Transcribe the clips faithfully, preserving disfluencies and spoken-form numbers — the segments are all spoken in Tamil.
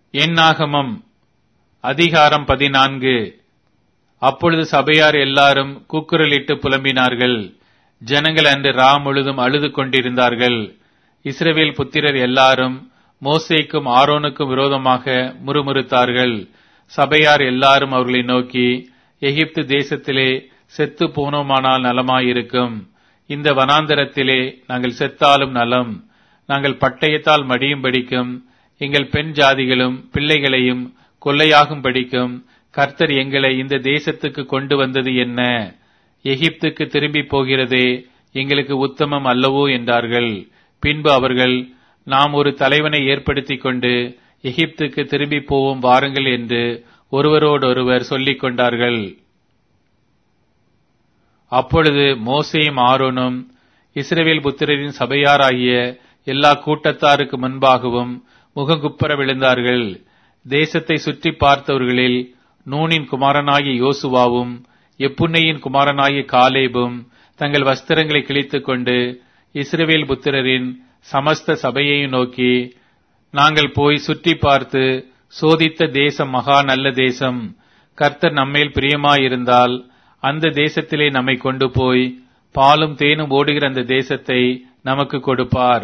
என்னாகமம் அதிகாரம் பதினான்கு. அப்பொழுது சபையார் எல்லாரும் கூக்குரலிட்டு புலம்பினார்கள். ஜனங்கள் அன்று ரா முழுதும் அழுது கொண்டிருந்தார்கள். இஸ்ரவேல் புத்திரர் எல்லாரும் மோசேக்கும் ஆரோனுக்கும் விரோதமாக முறுமுறுத்தார்கள். சபையார் எல்லாரும் அவர்களை நோக்கி, எகிப்து தேசத்திலே செத்து போனோமானால் நலமாயிருக்கும். இந்த வனாந்தரத்திலே நாங்கள் செத்தாலும் நலம். நாங்கள் பட்டயத்தால் மடியும் படிக்கும், எங்கள் பெண் ஜாதிகளும் பிள்ளைகளையும் கொள்ளையாகும் படிக்கும் கர்த்தர் எங்களை இந்த தேசத்துக்கு கொண்டு வந்தது என்ன? எகிப்துக்கு திரும்பி போகிறதே எங்களுக்கு உத்தமம் அல்லவோ என்றார்கள். பின்பு அவர்கள், நாம் ஒரு தலைவனை ஏற்படுத்திக் கொண்டு எகிப்துக்கு திரும்பி போவோம் வாருங்கள் என்று ஒருவரோடொருவர் சொல்லிக் கொண்டார்கள். அப்பொழுது மோசேயும் ஆரோனும் இஸ்ரவேல் புத்திரரின் சபையாராகிய எல்லா கூட்டத்தாருக்கு முன்பாகவும் முகங்குப்புற விழுந்தார்கள். தேசத்தை சுற்றி பார்த்தவர்களில் நூனின் குமாரனாகிய யோசுவாவும் எப்புன்னையின் குமாரனாகிய காலேபும் தங்கள் வஸ்திரங்களை கிழித்துக் கொண்டு இஸ்ரவேல் புத்திரரின் சமஸ்த சபையையும் நோக்கி, நாங்கள் போய் சுற்றி பார்த்து சோதித்த தேசம் மகா நல்ல தேசம். கர்த்தர் நம்மேல் பிரியமாயிருந்தால் அந்த தேசத்திலே நம்மை கொண்டு போய் பாலும் தேனும் ஓடுகிற அந்த தேசத்தை நமக்கு கொடுப்பார்.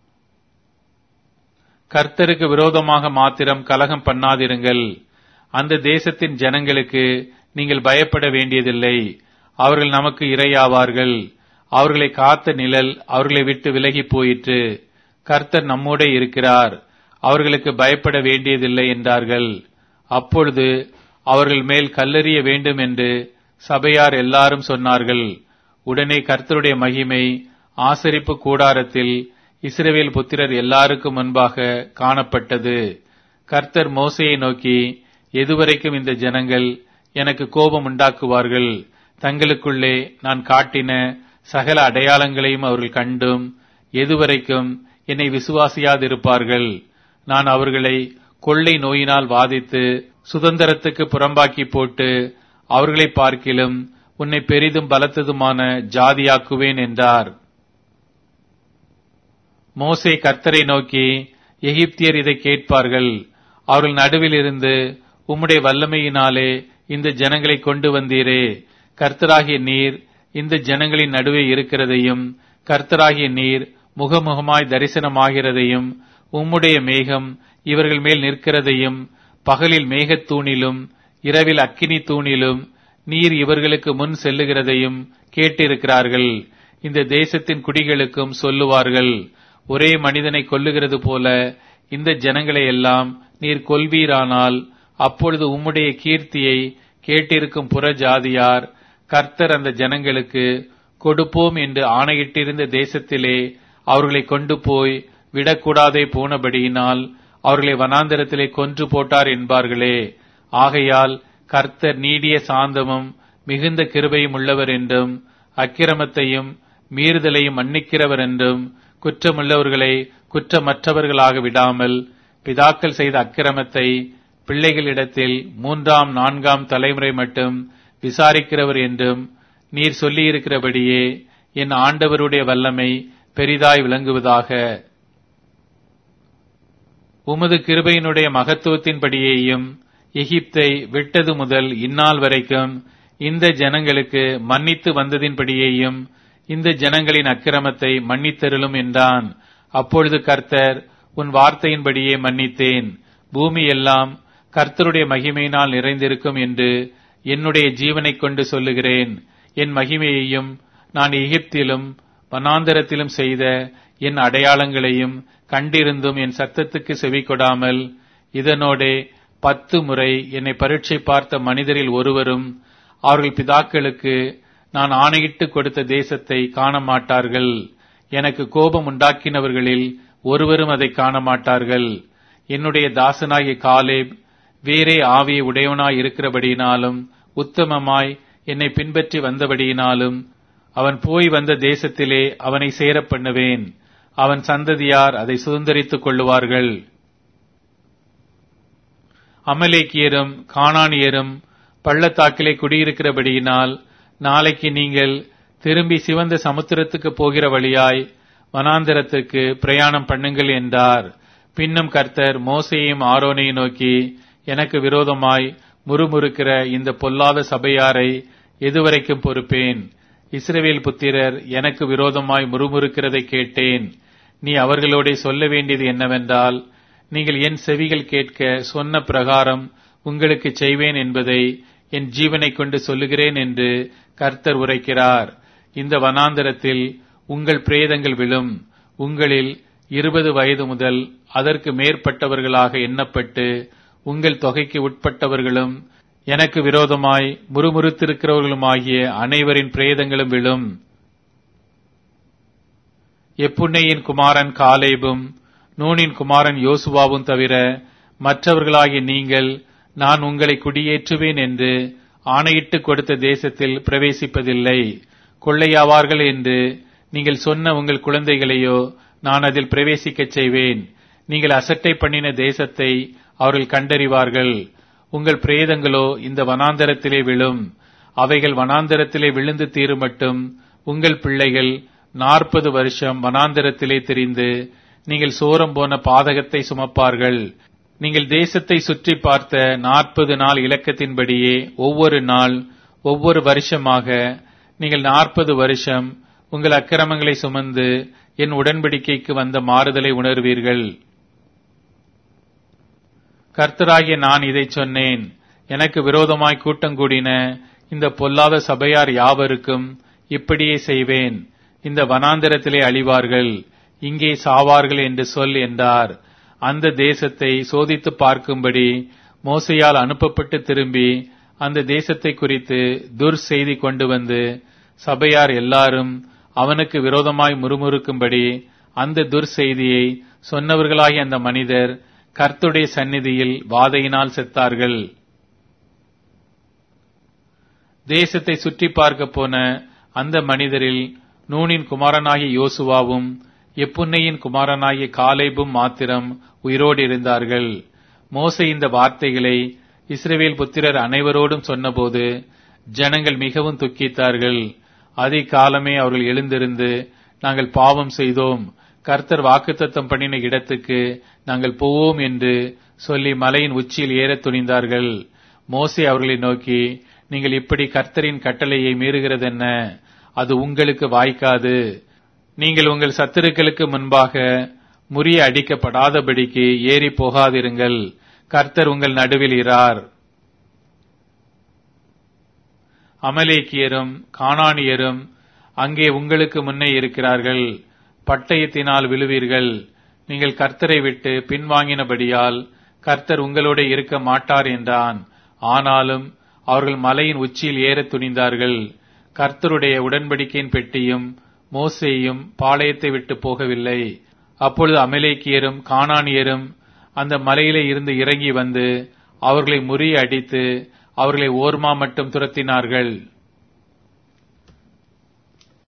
கர்த்தருக்கு விரோதமாக மாத்திரம் கலகம் பண்ணாதிருங்கள். அந்த தேசத்தின் ஜனங்களுக்கு நீங்கள் பயப்பட வேண்டியதில்லை. அவர்கள் நமக்கு இரையாவார்கள். அவர்களை காத்த நிழல் அவர்களை விட்டு விலகி போயிற்று. கர்த்தர் நம்மோடே இருக்கிறார். அவர்களுக்கு பயப்பட வேண்டியதில்லை என்றார்கள். அப்பொழுது அவர்கள் மேல் கல்லெறிய வேண்டும் என்று சபையார் எல்லாரும் சொன்னார்கள். உடனே கர்த்தருடைய மகிமை ஆசரிப்பு கூடாரத்தில் இஸ்ரவேல் புத்திரர் எல்லாருக்கும் முன்பாக காணப்பட்டது. கர்த்தர் மோசேயை நோக்கி, எதுவரைக்கும் இந்த ஜனங்கள் எனக்கு கோபம் உண்டாக்குவார்கள்? தங்களுக்குள்ளே நான் காட்டின சகல அடையாளங்களையும் அவர்கள் கண்டும் எதுவரைக்கும் என்னை விசுவாசியாதிருப்பார்கள்? நான் அவர்களை கொள்ளை நோயினால் வாதித்து சுதந்திரத்துக்கு புறம்பாக்கி போட்டு அவர்களை பார்க்கிலும் உன்னை பெரிதும் பலத்ததுமான ஜாதியாக்குவேன் என்றார். மோசே கர்த்தரை நோக்கி, எகிப்தியர் இதை கேட்பார்கள். அவர்கள் நடுவில் இருந்து உம்முடைய வல்லமையினாலே இந்த ஜனங்களை கொண்டு வந்தீரே. கர்த்தராகிய நீர் இந்த ஜனங்களின் நடுவே இருக்கிறதையும் கர்த்தராகிய நீர் முகமுகமாய் தரிசனமாகிறதையும் உம்முடைய மேகம் இவர்கள் மேல் நிற்கிறதையும் பகலில் மேகத்தூணிலும் இரவில் அக்கினி தூணிலும் நீர் இவர்களுக்கு முன் செல்லுகிறதையும் கேட்டிருக்கிறார்கள். இந்த தேசத்தின் குடிகளுக்கும் சொல்லுவார்கள், ஒரே மனிதனை கொல்லுகிறது போல இந்த ஜனங்களை எல்லாம் நீர் கொல்வீரானால் அப்பொழுது உம்முடைய கீர்த்தியை கேட்டிருக்கும் புற ஜாதியார் கர்த்தர் அந்த ஜனங்களுக்கு கொடுப்போம் என்று ஆணையிட்டிருந்த தேசத்திலே அவர்களை கொண்டு போய் விடக்கூடாதே போனபடியினால் அவர்களை வனாந்தரத்திலே கொன்று போட்டார் என்பார்களே. ஆகையால் கர்த்தர் நீடிய சாந்தமும் மிகுந்த கிருபையும் உள்ளவர் என்றும் அக்கிரமத்தையும் மீறுதலையும் மன்னிக்கிறவர் என்றும் குற்றமுள்ளவர்களை குற்றமற்றவர்களாக விடாமல் பிதாக்கள் செய்த அக்கிரமத்தை பிள்ளைகளிடத்தில் மூன்றாம் நான்காம் தலைமுறை மட்டும் விசாரிக்கிறவர் என்றும் நீர் சொல்லியிருக்கிறபடியே என் ஆண்டவருடைய வல்லமை பெரிதாய் விளங்குவதாக. உமது கிருபையினுடைய மகத்துவத்தின்படியேயும் எகிப்தை விட்டது முதல் இந்நாள் வரைக்கும் இந்த ஜனங்களுக்கு மன்னித்து வந்ததின்படியேயும் இந்த ஜனங்களின் அக்கிரமத்தை மன்னித்தருளும் என்றான். அப்பொழுது கர்த்தர், உன் வார்த்தையின்படியே மன்னித்தேன். பூமி எல்லாம் கர்த்தருடைய மகிமையினால் நிறைந்திருக்கும் என்று என்னுடைய ஜீவனைக் கொண்டு சொல்லுகிறேன். என் மகிமையையும் நான் எகிப்திலும் வனாந்தரத்திலும் செய்த என் அடையாளங்களையும் கண்டிருந்தும் என் சத்தத்துக்கு செவி கொடாமல் இதனோடே பத்து முறை என்னை பரீட்சை பார்த்த மனிதரில் ஒருவரும் அவர்கள் பிதாக்களுக்கு நான் ஆணையிட்டு கொடுத்த தேசத்தை காண மாட்டார்கள். எனக்கு கோபம் உண்டாக்கினவர்களில் ஒருவரும் அதை காண மாட்டார்கள். என்னுடைய தாசனாகிய காலேப் வேறே ஆவியை உடையவனாய் இருக்கிறபடியினாலும் உத்தமமாய் என்னை பின்பற்றி வந்தபடியினாலும் அவன் போய் வந்த தேசத்திலே அவனை சேரப் பண்ணுவேன். அவன் சந்ததியார் அதை சுதந்தரித்துக் கொள்ளுவார்கள். அமலேக்கியரும் கானானியரும் பள்ளத்தாக்கிலே குடியிருக்கிறபடியினால் நாளைக்கு நீங்கள் திரும்பி சிவந்த சமுத்திரத்துக்கு போகிற வழியாய் வனாந்தரத்துக்கு பிரயாணம் பண்ணுங்கள் என்றார். பின்னும் கர்த்தர் மோசேயையும் ஆரோனையும் நோக்கி, எனக்கு விரோதமாய் முறுமுறுக்கிற இந்த பொல்லாத சபையாரை எதுவரைக்கும் பொறுப்பேன்? இஸ்ரவேல் புத்திரர் எனக்கு விரோதமாய் முறுமுறுக்கிறதை கேட்டேன். நீ அவர்களோடே சொல்ல வேண்டியது என்னவென்றால், நீங்கள் என் செவிகள் கேட்க சொன்ன பிரகாரம் உங்களுக்கு செய்வேன் என்பதை என் ஜீவனை கொண்டு சொல்லுகிறேன் என்று கர்த்தர் உரைக்கிறார். இந்த வனாந்தரத்தில் உங்கள் பிரேதங்கள் விழும். உங்களில் இருபது வயது முதல் அதற்கு மேற்பட்டவர்களாக எண்ணப்பட்டு உங்கள் தொகைக்கு உட்பட்டவர்களும் எனக்கு விரோதமாய் முறுமுறுத்திருக்கிறவர்களுமாகிய அனைவரின் பிரேதங்களும் விழும். எப்புன்னையின் குமாரன் காலேபும் நூனின் குமாரன் யோசுவாவும் தவிர மற்றவர்களாகிய நீங்கள் நான் உங்களை குடியேற்றுவேன் என்று ஆணையிட்டு கொடுத்த தேசத்தில் பிரவேசிப்பதில்லை. கொள்ளையாவார்கள் என்று நீங்கள் சொன்ன உங்கள் குழந்தைகளையோ நான் அதில் பிரவேசிக்கச் செய்வேன். நீங்கள் அசட்டை பண்ணின தேசத்தை அவர்கள் கண்டறிவார்கள். உங்கள் பிரேதங்களோ இந்த வனாந்தரத்திலே விழும். அவைகள் வனாந்தரத்திலே விழுந்து தீருமட்டும் உங்கள் பிள்ளைகள் நாற்பது வருஷம் வனாந்தரத்திலே திரிந்து நீங்கள் சோரம் போன பாதகத்தை சுமப்பார்கள். நீங்கள் தேசத்தை சுற்றி பார்த்த நாற்பது நாள் இலக்கத்தின்படியே ஒவ்வொரு நாள் ஒவ்வொரு வருஷமாக நீங்கள் நாற்பது வருஷம் உங்கள் அக்கிரமங்களை சுமந்து என் உடன்படிக்கைக்கு வந்த மாறுதலை உணர்வீர்கள். கர்த்தராகிய நான் இதை சொன்னேன். எனக்கு விரோதமாய் கூட்டங்கூடின இந்த பொல்லாத சபையார் யாவருக்கும் இப்படியே செய்வேன். இந்த வனாந்தரத்திலே அழிவார்கள், இங்கே சாவார்கள் என்று சொல் என்றார். அந்த தேசத்தை சோதித்து பார்க்கும்படி மோசையால் அனுப்பப்பட்டு திரும்பி அந்த தேசத்தை குறித்து துர் செய்தி கொண்டு வந்து சபையார் எல்லாரும் அவனுக்கு விரோதமாய் முறுமுறுக்கும்படி அந்த துர் செய்தியை சொன்னவர்களாகிய அந்த மனிதர் கர்த்தருடைய சந்நிதியில் வாதையினால் செத்தார்கள். தேசத்தை சுற்றி பார்க்க போன அந்த மனிதரில் நூனின் குமாரனாகிய யோசுவாவும் எப்புன்னையின் குமாரனாகிய காலேபும் மாத்திரம் உயிரோடு இருந்தார்கள். மோசே இந்த வார்த்தைகளை இஸ்ரவேல் புத்திரர் அனைவரோடும் சொன்னபோது ஜனங்கள் மிகவும் துக்கித்தார்கள். அதிகாலமே அவர்கள் எழுந்திருந்து, நாங்கள் பாவம் செய்தோம், கர்த்தர் வாக்குத்தத்தம் பண்ணின இடத்துக்கு நாங்கள் போவோம் என்று சொல்லி மலையின் உச்சியில் ஏறத் துணிந்தார்கள். மோசே அவர்களை நோக்கி, நீங்கள் இப்படி கர்த்தரின் கட்டளையை மீறுகிறதென்ன? அது உங்களுக்கு வாய்க்காது. நீங்கள் உங்கள் சத்துருக்களுக்கு முன்பாக முறிய அடிக்கப்படாதபடிக்கு ஏறி போகாதிருங்கள். கர்த்தர் உங்கள் நடுவில் இரார். அமலேக்கியரும் கானானியரும் அங்கே உங்களுக்கு முன்னே இருக்கிறார்கள். பட்டயத்தினால் விழுவீர்கள். நீங்கள் கர்த்தரை விட்டு பின்வாங்கினபடியால் கர்த்தர் உங்களோட இருக்க மாட்டார் என்றான். ஆனாலும் அவர்கள் மலையின் உச்சியில் ஏறத் துணிந்தார்கள். கர்த்தருடைய உடன்படிக்கையின் பெட்டியும் மோசேயும் பாளையத்தை விட்டு போகவில்லை. அப்பொழுது அமலேக்கியரும் கானானியரும் அந்த மலையிலே இருந்து இறங்கி வந்து அவர்களை முறிய அடித்து அவர்களை ஓர்மா மட்டும் துரத்தினார்கள்.